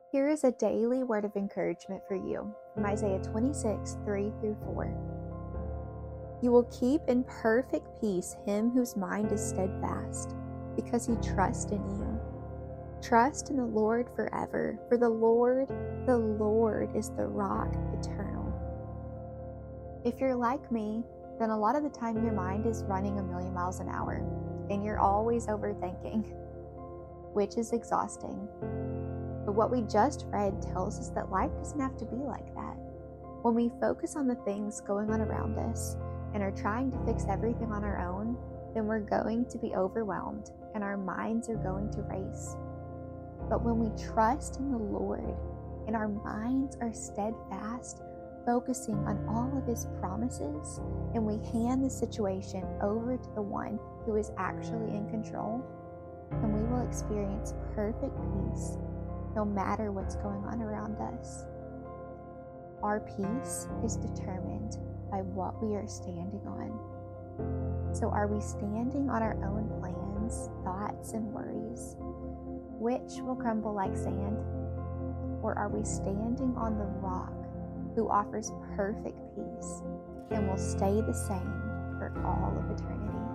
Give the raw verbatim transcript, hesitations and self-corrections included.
Here is a daily word of encouragement for you from Isaiah twenty-six, three through four. You will keep in perfect peace him whose mind is steadfast, because he trusts in you. Trust in the Lord forever, for the Lord, the Lord is the rock eternal. If you're like me, then a lot of the time your mind is running a million miles an hour, and you're always overthinking, which is exhausting. But what we just read tells us that life doesn't have to be like that. When we focus on the things going on around us and are trying to fix everything on our own, then we're going to be overwhelmed and our minds are going to race. But when we trust in the Lord and our minds are steadfast, focusing on all of His promises, and we hand the situation over to the one who is actually in control, then we will experience perfect peace no matter what's going on around us. Our peace is determined by what we are standing on. So are we standing on our own plans, thoughts, and worries, which will crumble like sand? Or are we standing on the rock who offers perfect peace and will stay the same for all of eternity?